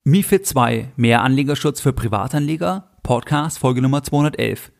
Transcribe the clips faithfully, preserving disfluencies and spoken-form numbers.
MiFID zwei, mehr Anlegerschutz für Privatanleger, Podcast Folge Nummer zweihundertelf.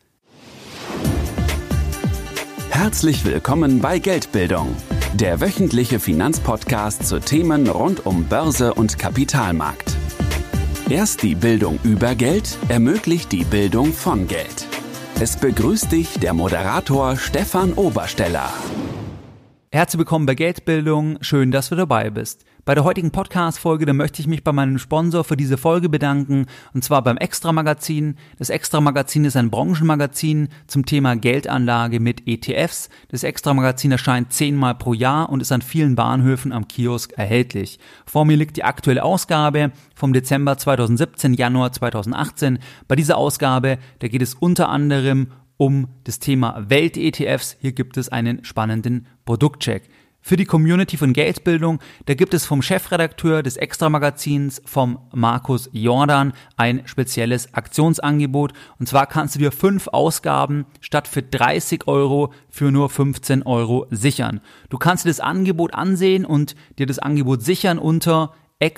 Herzlich willkommen bei Geldbildung, der wöchentliche Finanzpodcast zu Themen rund um Börse und Kapitalmarkt. Erst die Bildung über Geld ermöglicht die Bildung von Geld. Es begrüßt dich der Moderator Stefan Obersteller. Herzlich willkommen bei Geldbildung, schön, dass du dabei bist. Bei der heutigen Podcast-Folge, da möchte ich mich bei meinem Sponsor für diese Folge bedanken, und zwar beim Extra-Magazin. Das Extra-Magazin ist ein Branchenmagazin zum Thema Geldanlage mit E T Fs. Das Extra-Magazin erscheint zehnmal pro Jahr und ist an vielen Bahnhöfen am Kiosk erhältlich. Vor mir liegt die aktuelle Ausgabe vom Dezember zweitausendsiebzehn, Januar zweitausendachtzehn. Bei dieser Ausgabe, da geht es unter anderem um das Thema Welt-E T Fs. Hier gibt es einen spannenden Produktcheck. Für die Community von Geldbildung, da gibt es vom Chefredakteur des Extra-Magazins, vom Markus Jordan, ein spezielles Aktionsangebot. Und zwar kannst du dir fünf Ausgaben statt für dreißig Euro für nur fünfzehn Euro sichern. Du kannst dir das Angebot ansehen und dir das Angebot sichern unter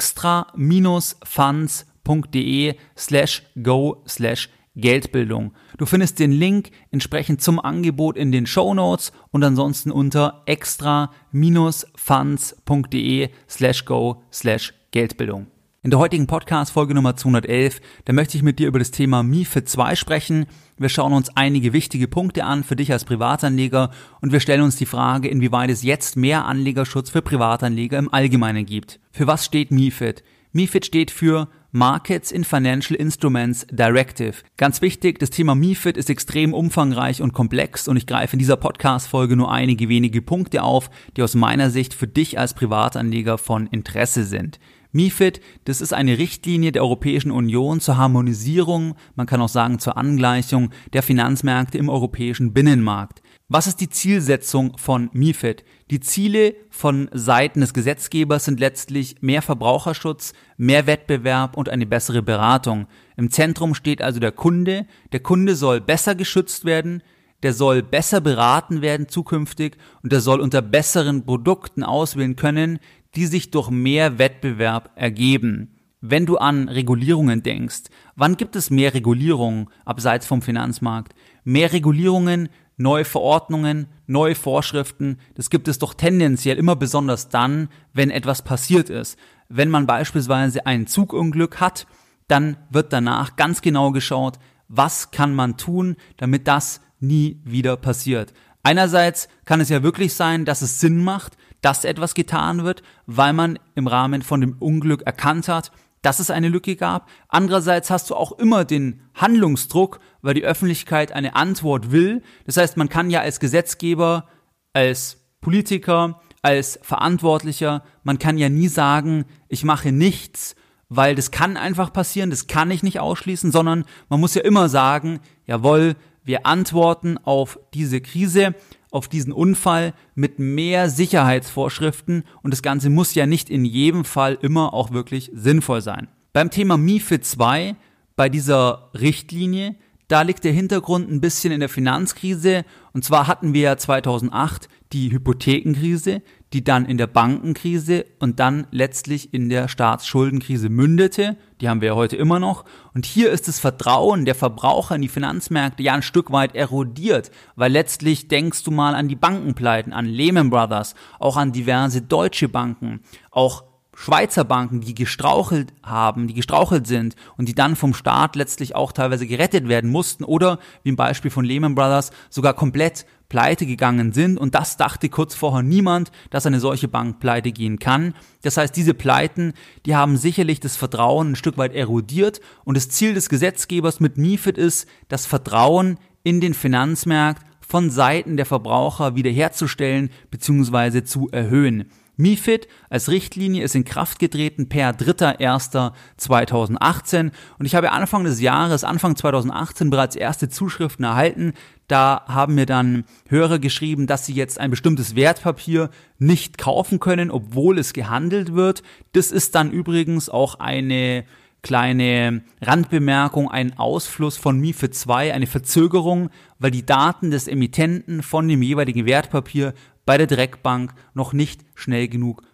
extra-funds.de slash go slash Geldbildung. Du findest den Link entsprechend zum Angebot in den Shownotes und ansonsten unter extra-funds.de slash go slash Geldbildung. In der heutigen Podcast-Folge Nummer zweihundertelf, da möchte ich mit dir über das Thema MiFID zwei sprechen. Wir schauen uns einige wichtige Punkte an für dich als Privatanleger und wir stellen uns die Frage, inwieweit es jetzt mehr Anlegerschutz für Privatanleger im Allgemeinen gibt. Für was steht MiFID? MiFID steht für Markets in Financial Instruments Directive. Ganz wichtig, das Thema MiFID ist extrem umfangreich und komplex und ich greife in dieser Podcast-Folge nur einige wenige Punkte auf, die aus meiner Sicht für dich als Privatanleger von Interesse sind. MiFID, das ist eine Richtlinie der Europäischen Union zur Harmonisierung, man kann auch sagen zur Angleichung der Finanzmärkte im europäischen Binnenmarkt. Was ist die Zielsetzung von MiFID? Die Ziele von Seiten des Gesetzgebers sind letztlich mehr Verbraucherschutz, mehr Wettbewerb und eine bessere Beratung. Im Zentrum steht also der Kunde. Der Kunde soll besser geschützt werden, der soll besser beraten werden zukünftig und der soll unter besseren Produkten auswählen können, die sich durch mehr Wettbewerb ergeben. Wenn du an Regulierungen denkst, wann gibt es mehr Regulierungen abseits vom Finanzmarkt? Mehr Regulierungen, neue Verordnungen, neue Vorschriften, das gibt es doch tendenziell immer besonders dann, wenn etwas passiert ist. Wenn man beispielsweise ein Zugunglück hat, dann wird danach ganz genau geschaut, was kann man tun, damit das nie wieder passiert. Einerseits kann es ja wirklich sein, dass es Sinn macht, dass etwas getan wird, weil man im Rahmen von dem Unglück erkannt hat, dass es eine Lücke gab. Andererseits hast du auch immer den Handlungsdruck, weil die Öffentlichkeit eine Antwort will. Das heißt, man kann ja als Gesetzgeber, als Politiker, als Verantwortlicher, man kann ja nie sagen, ich mache nichts, weil das kann einfach passieren, das kann ich nicht ausschließen, sondern man muss ja immer sagen, jawohl, wir antworten auf diese Krise, auf diesen Unfall mit mehr Sicherheitsvorschriften und das Ganze muss ja nicht in jedem Fall immer auch wirklich sinnvoll sein. Beim Thema MiFID zwei, bei dieser Richtlinie, da liegt der Hintergrund ein bisschen in der Finanzkrise und zwar hatten wir ja zweitausendacht die Hypothekenkrise, die dann in der Bankenkrise und dann letztlich in der Staatsschuldenkrise mündete. Die haben wir ja heute immer noch. Und hier ist das Vertrauen der Verbraucher in die Finanzmärkte ja ein Stück weit erodiert, weil letztlich denkst du mal an die Bankenpleiten, an Lehman Brothers, auch an diverse deutsche Banken, auch Schweizer Banken, die gestrauchelt haben, die gestrauchelt sind und die dann vom Staat letztlich auch teilweise gerettet werden mussten oder, wie im Beispiel von Lehman Brothers, sogar komplett pleite gegangen sind und das dachte kurz vorher niemand, dass eine solche Bank pleite gehen kann. Das heißt, diese Pleiten, die haben sicherlich das Vertrauen ein Stück weit erodiert und das Ziel des Gesetzgebers mit MiFID ist, das Vertrauen in den Finanzmarkt von Seiten der Verbraucher wiederherzustellen bzw. zu erhöhen. MiFID als Richtlinie ist in Kraft getreten per dritter erster zweitausendachtzehn und ich habe Anfang des Jahres, Anfang zweitausendachtzehn bereits erste Zuschriften erhalten. Da haben mir dann Hörer geschrieben, dass sie jetzt ein bestimmtes Wertpapier nicht kaufen können, obwohl es gehandelt wird. Das ist dann übrigens auch eine kleine Randbemerkung, ein Ausfluss von MiFID zwei, eine Verzögerung, weil die Daten des Emittenten von dem jeweiligen Wertpapier bei der Direktbank noch nicht schnell genug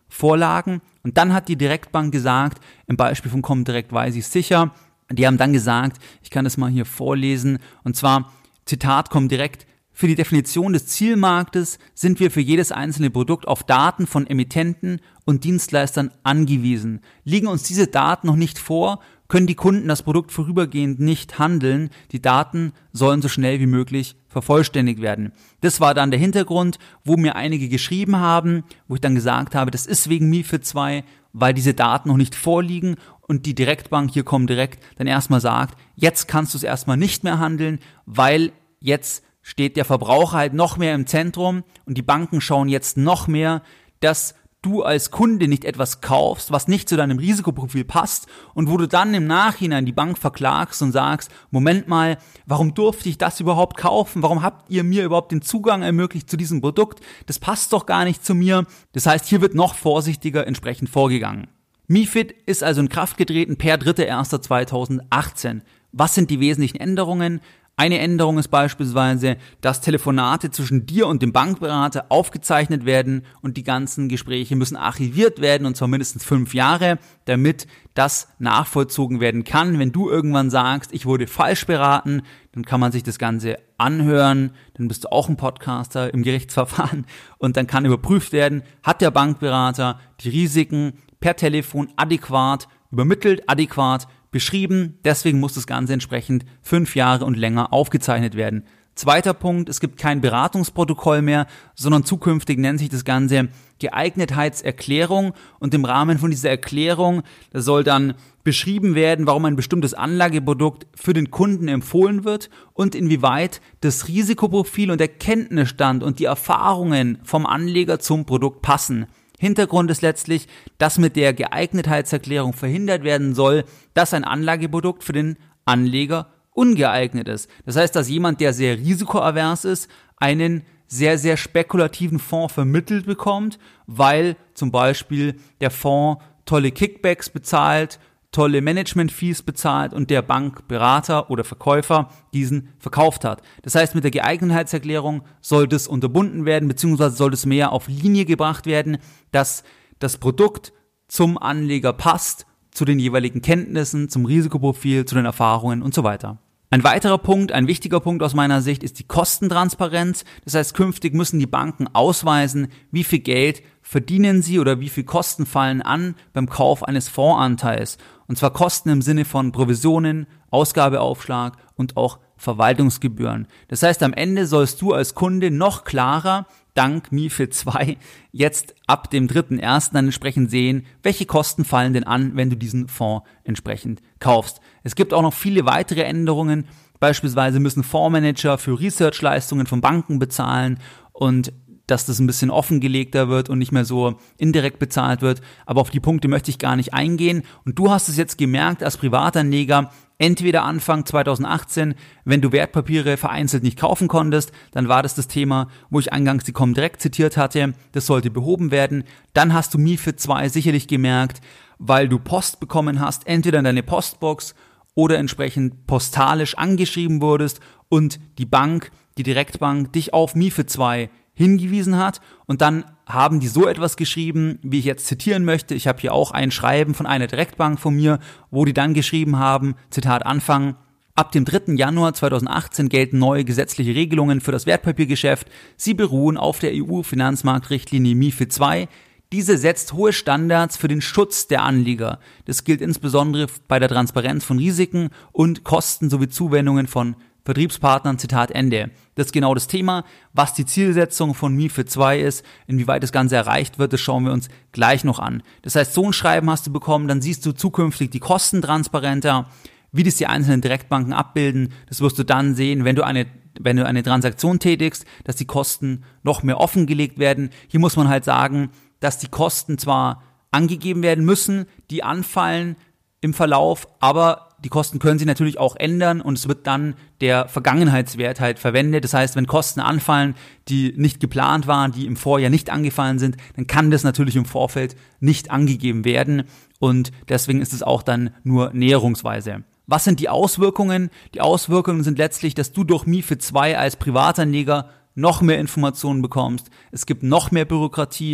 vorlagen. Und dann hat die Direktbank gesagt, im Beispiel von Comdirect weiß ich sicher, die haben dann gesagt, ich kann das mal hier vorlesen, und zwar, Zitat Comdirect, für die Definition des Zielmarktes sind wir für jedes einzelne Produkt auf Daten von Emittenten und Dienstleistern angewiesen. Liegen uns diese Daten noch nicht vor, können die Kunden das Produkt vorübergehend nicht handeln. Die Daten sollen so schnell wie möglich vervollständigt werden. Das war dann der Hintergrund, wo mir einige geschrieben haben, wo ich dann gesagt habe, das ist wegen MiFID zwei, weil diese Daten noch nicht vorliegen und die Direktbank hier Comdirect dann erstmal sagt, jetzt kannst du es erstmal nicht mehr handeln, weil jetzt steht der Verbraucher halt noch mehr im Zentrum und die Banken schauen jetzt noch mehr, dass du als Kunde nicht etwas kaufst, was nicht zu deinem Risikoprofil passt und wo du dann im Nachhinein die Bank verklagst und sagst, Moment mal, warum durfte ich das überhaupt kaufen? Warum habt ihr mir überhaupt den Zugang ermöglicht zu diesem Produkt? Das passt doch gar nicht zu mir. Das heißt, hier wird noch vorsichtiger entsprechend vorgegangen. MiFID ist also in Kraft getreten per dritter erster zweitausendachtzehn. Was sind die wesentlichen Änderungen? Eine Änderung ist beispielsweise, dass Telefonate zwischen dir und dem Bankberater aufgezeichnet werden und die ganzen Gespräche müssen archiviert werden, und zwar mindestens fünf Jahre, damit das nachvollzogen werden kann. Wenn du irgendwann sagst, ich wurde falsch beraten, dann kann man sich das Ganze anhören, dann bist du auch ein Podcaster im Gerichtsverfahren und dann kann überprüft werden, hat der Bankberater die Risiken per Telefon adäquat übermittelt, adäquat beschrieben, deswegen muss das Ganze entsprechend fünf Jahre und länger aufgezeichnet werden. Zweiter Punkt, es gibt kein Beratungsprotokoll mehr, sondern zukünftig nennt sich das Ganze Geeignetheitserklärung, und im Rahmen von dieser Erklärung, da soll dann beschrieben werden, warum ein bestimmtes Anlageprodukt für den Kunden empfohlen wird und inwieweit das Risikoprofil und der Kenntnisstand und die Erfahrungen vom Anleger zum Produkt passen. Hintergrund ist letztlich, dass mit der Geeignetheitserklärung verhindert werden soll, dass ein Anlageprodukt für den Anleger ungeeignet ist. Das heißt, dass jemand, der sehr risikoavers ist, einen sehr, sehr spekulativen Fonds vermittelt bekommt, weil zum Beispiel der Fonds tolle Kickbacks bezahlt, tolle Management-Fees bezahlt und der Bankberater oder Verkäufer diesen verkauft hat. Das heißt, mit der Geeignetheitserklärung soll das unterbunden werden, beziehungsweise soll das mehr auf Linie gebracht werden, dass das Produkt zum Anleger passt, zu den jeweiligen Kenntnissen, zum Risikoprofil, zu den Erfahrungen und so weiter. Ein weiterer Punkt, ein wichtiger Punkt aus meiner Sicht ist die Kostentransparenz. Das heißt, künftig müssen die Banken ausweisen, wie viel Geld verdienen sie oder wie viel Kosten fallen an beim Kauf eines Fondsanteils. Und zwar Kosten im Sinne von Provisionen, Ausgabeaufschlag und auch Verwaltungsgebühren. Das heißt, am Ende sollst du als Kunde noch klarer, dank MiFID zwei, jetzt ab dem dritten ersten dann entsprechend sehen, welche Kosten fallen denn an, wenn du diesen Fonds entsprechend kaufst. Es gibt auch noch viele weitere Änderungen. Beispielsweise müssen Fondsmanager für Research-Leistungen von Banken bezahlen und dass das ein bisschen offengelegter wird und nicht mehr so indirekt bezahlt wird. Aber auf die Punkte möchte ich gar nicht eingehen. Und du hast es jetzt gemerkt als Privatanleger, entweder Anfang zweitausendachtzehn, wenn du Wertpapiere vereinzelt nicht kaufen konntest, dann war das das Thema, wo ich eingangs die Comdirect zitiert hatte, das sollte behoben werden. Dann hast du MiFID zwei sicherlich gemerkt, weil du Post bekommen hast, entweder in deine Postbox oder entsprechend postalisch angeschrieben wurdest und die Bank, die Direktbank, dich auf MiFID zwei hingewiesen hat, und dann haben die so etwas geschrieben, wie ich jetzt zitieren möchte. Ich habe hier auch ein Schreiben von einer Direktbank von mir, wo die dann geschrieben haben, Zitat Anfang, ab dem dritten Januar zweitausendachtzehn gelten neue gesetzliche Regelungen für das Wertpapiergeschäft. Sie beruhen auf der E U-Finanzmarktrichtlinie MiFID zwei. Diese setzt hohe Standards für den Schutz der Anleger. Das gilt insbesondere bei der Transparenz von Risiken und Kosten sowie Zuwendungen von Vertriebspartnern, Zitat Ende. Das ist genau das Thema. Was die Zielsetzung von MiFID zwei ist, inwieweit das Ganze erreicht wird, das schauen wir uns gleich noch an. Das heißt, so ein Schreiben hast du bekommen, dann siehst du zukünftig die Kosten transparenter, wie das die einzelnen Direktbanken abbilden. Das wirst du dann sehen, wenn du eine wenn du eine Transaktion tätigst, dass die Kosten noch mehr offengelegt werden. Hier muss man halt sagen, dass die Kosten zwar angegeben werden müssen, die anfallen im Verlauf, aber die Kosten können sich natürlich auch ändern und es wird dann der Vergangenheitswert halt verwendet. Das heißt, wenn Kosten anfallen, die nicht geplant waren, die im Vorjahr nicht angefallen sind, dann kann das natürlich im Vorfeld nicht angegeben werden und deswegen ist es auch dann nur näherungsweise. Was sind die Auswirkungen? Die Auswirkungen sind letztlich, dass du durch MiFID zwei als Privatanleger noch mehr Informationen bekommst. Es gibt noch mehr Bürokratie.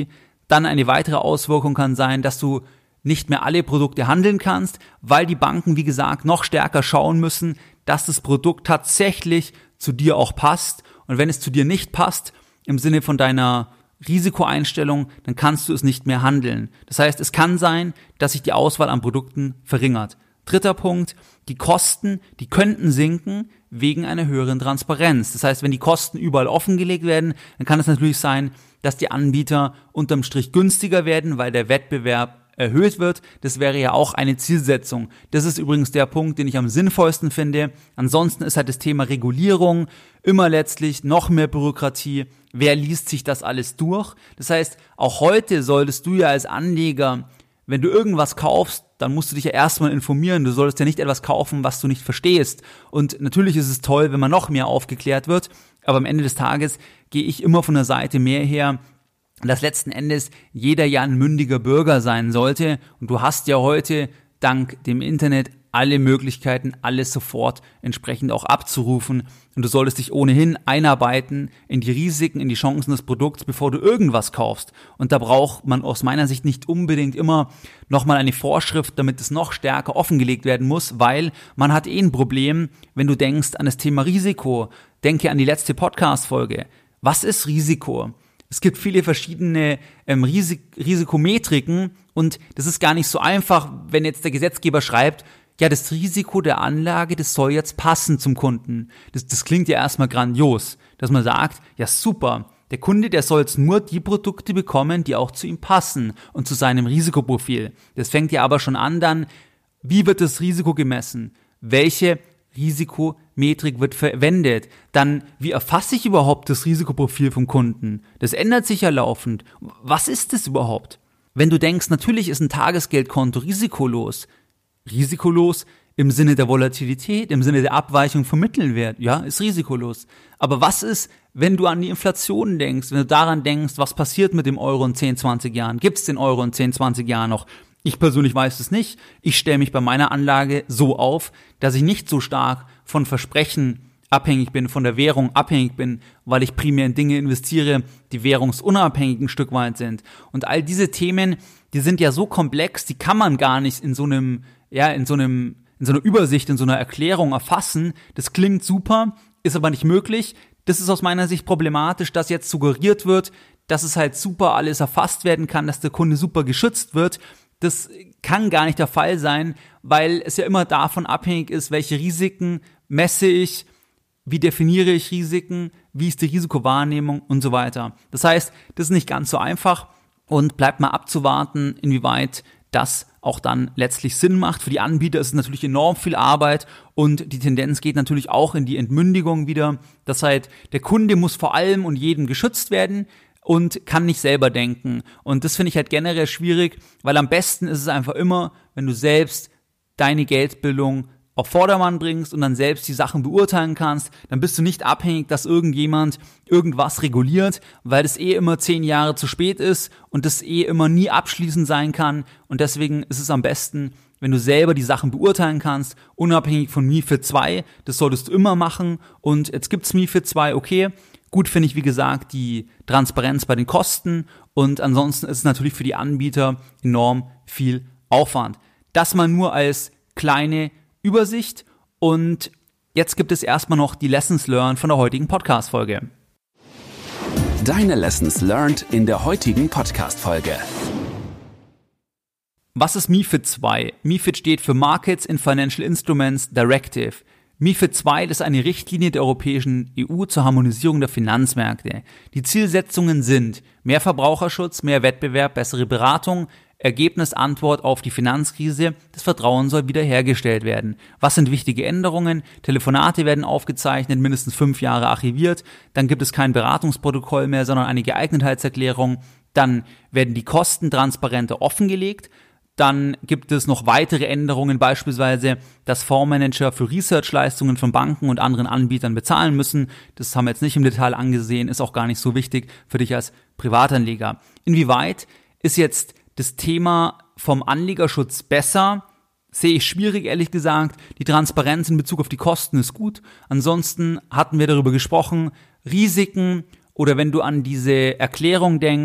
Dann eine weitere Auswirkung kann sein, dass du nicht mehr alle Produkte handeln kannst, weil die Banken, wie gesagt, noch stärker schauen müssen, dass das Produkt tatsächlich zu dir auch passt. Und wenn es zu dir nicht passt, im Sinne von deiner Risikoeinstellung, dann kannst du es nicht mehr handeln. Das heißt, es kann sein, dass sich die Auswahl an Produkten verringert. Dritter Punkt, die Kosten, die könnten sinken wegen einer höheren Transparenz. Das heißt, wenn die Kosten überall offengelegt werden, dann kann es natürlich sein, dass die Anbieter unterm Strich günstiger werden, weil der Wettbewerb erhöht wird. Das wäre ja auch eine Zielsetzung. Das ist übrigens der Punkt, den ich am sinnvollsten finde. Ansonsten ist halt das Thema Regulierung immer letztlich noch mehr Bürokratie. Wer liest sich das alles durch? Das heißt, auch heute solltest du ja als Anleger, wenn du irgendwas kaufst, dann musst du dich ja erstmal informieren. Du solltest ja nicht etwas kaufen, was du nicht verstehst. Und natürlich ist es toll, wenn man noch mehr aufgeklärt wird. Aber am Ende des Tages gehe ich immer von der Seite mehr her, dass letzten Endes jeder ja ein mündiger Bürger sein sollte. Und du hast ja heute dank dem Internet alle Möglichkeiten, alles sofort entsprechend auch abzurufen. Und du solltest dich ohnehin einarbeiten in die Risiken, in die Chancen des Produkts, bevor du irgendwas kaufst. Und da braucht man aus meiner Sicht nicht unbedingt immer nochmal eine Vorschrift, damit es noch stärker offengelegt werden muss, weil man hat eh ein Problem, wenn du denkst an das Thema Risiko. Denke an die letzte Podcast-Folge. Was ist Risiko? Es gibt viele verschiedene ähm, Risik- Risikometriken und das ist gar nicht so einfach, wenn jetzt der Gesetzgeber schreibt, ja, das Risiko der Anlage, das soll jetzt passen zum Kunden. Das, das klingt ja erstmal grandios, dass man sagt, ja super, der Kunde, der soll jetzt nur die Produkte bekommen, die auch zu ihm passen und zu seinem Risikoprofil. Das fängt ja aber schon an dann, wie wird das Risiko gemessen? Welche Risikometrik wird verwendet? Dann, wie erfasse ich überhaupt das Risikoprofil vom Kunden? Das ändert sich ja laufend. Was ist das überhaupt? Wenn du denkst, natürlich ist ein Tagesgeldkonto risikolos. Risikolos im Sinne der Volatilität, im Sinne der Abweichung vom Mittelwert, ja, ist risikolos. Aber was ist, wenn du an die Inflation denkst, wenn du daran denkst, was passiert mit dem Euro in zehn, zwanzig Jahren? Gibt es den Euro in zehn, zwanzig Jahren noch? Ich persönlich weiß es nicht. Ich stelle mich bei meiner Anlage so auf, dass ich nicht so stark von Versprechen abhängig bin, von der Währung abhängig bin, weil ich primär in Dinge investiere, die währungsunabhängig ein Stück weit sind. Und all diese Themen, die sind ja so komplex, die kann man gar nicht in so einem, ja, in so einem, in so einer Übersicht, in so einer Erklärung erfassen. Das klingt super, ist aber nicht möglich. Das ist aus meiner Sicht problematisch, dass jetzt suggeriert wird, dass es halt super alles erfasst werden kann, dass der Kunde super geschützt wird. Das kann gar nicht der Fall sein, weil es ja immer davon abhängig ist, welche Risiken messe ich, wie definiere ich Risiken, wie ist die Risikowahrnehmung und so weiter. Das heißt, das ist nicht ganz so einfach und bleibt mal abzuwarten, inwieweit das auch dann letztlich Sinn macht. Für die Anbieter ist es natürlich enorm viel Arbeit und die Tendenz geht natürlich auch in die Entmündigung wieder. Das heißt, der Kunde muss vor allem und jedem geschützt werden und kann nicht selber denken. Und das finde ich halt generell schwierig, weil am besten ist es einfach immer, wenn du selbst deine Geldbildung auf Vordermann bringst und dann selbst die Sachen beurteilen kannst, dann bist du nicht abhängig, dass irgendjemand irgendwas reguliert, weil das eh immer zehn Jahre zu spät ist und das eh immer nie abschließend sein kann. Und deswegen ist es am besten, wenn du selber die Sachen beurteilen kannst, unabhängig von MiFID zwei. Das solltest du immer machen. Und jetzt gibt's MiFID zwei, okay. Gut finde ich, wie gesagt, die Transparenz bei den Kosten und ansonsten ist es natürlich für die Anbieter enorm viel Aufwand. Das mal nur als kleine Übersicht und jetzt gibt es erstmal noch die Lessons Learned von der heutigen Podcast-Folge. Deine Lessons Learned in der heutigen Podcast-Folge. Was ist MiFID zwei? MiFID steht für Markets in Financial Instruments Directive. MiFID zwei ist eine Richtlinie der Europäischen E U zur Harmonisierung der Finanzmärkte. Die Zielsetzungen sind mehr Verbraucherschutz, mehr Wettbewerb, bessere Beratung, Ergebnis, Antwort auf die Finanzkrise, das Vertrauen soll wiederhergestellt werden. Was sind wichtige Änderungen? Telefonate werden aufgezeichnet, mindestens fünf Jahre archiviert, dann gibt es kein Beratungsprotokoll mehr, sondern eine Geeignetheitserklärung, dann werden die Kosten transparenter offengelegt, dann gibt es noch weitere Änderungen, beispielsweise, dass Fondsmanager für Research-Leistungen von Banken und anderen Anbietern bezahlen müssen. Das haben wir jetzt nicht im Detail angesehen, ist auch gar nicht so wichtig für dich als Privatanleger. Inwieweit ist jetzt das Thema vom Anlegerschutz besser? Sehe ich schwierig, ehrlich gesagt. Die Transparenz in Bezug auf die Kosten ist gut. Ansonsten hatten wir darüber gesprochen, Risiken oder wenn du an diese Erklärung denkst,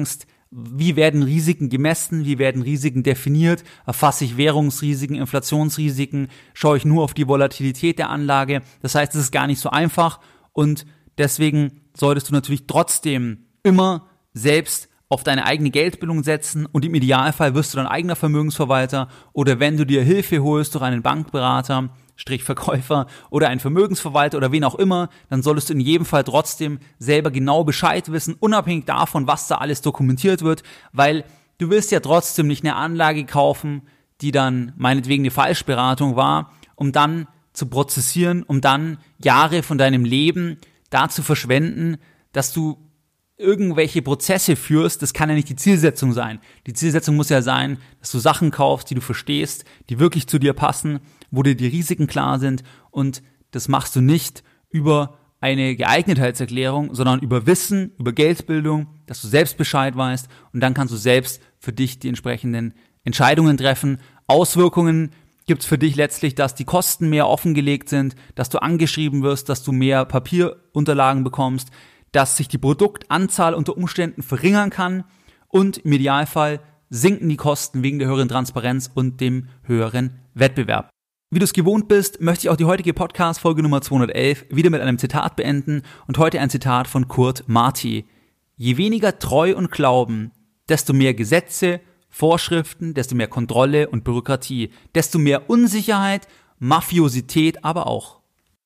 Wie werden Risiken gemessen? Wie werden Risiken definiert? Erfasse ich Währungsrisiken, Inflationsrisiken? Schaue ich nur auf die Volatilität der Anlage? Das heißt, es ist gar nicht so einfach und deswegen solltest du natürlich trotzdem immer selbst auf deine eigene Geldbildung setzen und im Idealfall wirst du dein eigener Vermögensverwalter oder wenn du dir Hilfe holst durch einen Bankberater, Strich Verkäufer oder einen Vermögensverwalter oder wen auch immer, dann solltest du in jedem Fall trotzdem selber genau Bescheid wissen, unabhängig davon, was da alles dokumentiert wird, weil du willst ja trotzdem nicht eine Anlage kaufen, die dann meinetwegen eine Falschberatung war, um dann zu prozessieren, um dann Jahre von deinem Leben da zu verschwenden, dass du irgendwelche Prozesse führst. Das kann ja nicht die Zielsetzung sein. Die Zielsetzung muss ja sein, dass du Sachen kaufst, die du verstehst, die wirklich zu dir passen, wo dir die Risiken klar sind und das machst du nicht über eine Geeignetheitserklärung, sondern über Wissen, über Geldbildung, dass du selbst Bescheid weißt und dann kannst du selbst für dich die entsprechenden Entscheidungen treffen. Auswirkungen gibt es für dich letztlich, dass die Kosten mehr offengelegt sind, dass du angeschrieben wirst, dass du mehr Papierunterlagen bekommst, dass sich die Produktanzahl unter Umständen verringern kann und im Idealfall sinken die Kosten wegen der höheren Transparenz und dem höheren Wettbewerb. Wie du es gewohnt bist, möchte ich auch die heutige Podcast-Folge Nummer zweihundertelf wieder mit einem Zitat beenden und heute ein Zitat von Kurt Marti. Je weniger Treu und Glauben, desto mehr Gesetze, Vorschriften, desto mehr Kontrolle und Bürokratie, desto mehr Unsicherheit, Mafiosität aber auch.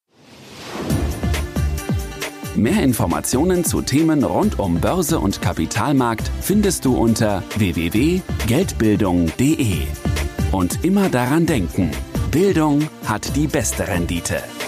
Mehr Informationen zu Themen rund um Börse und Kapitalmarkt findest du unter w w w punkt geldbildung punkt de. Und immer daran denken, Bildung hat die beste Rendite.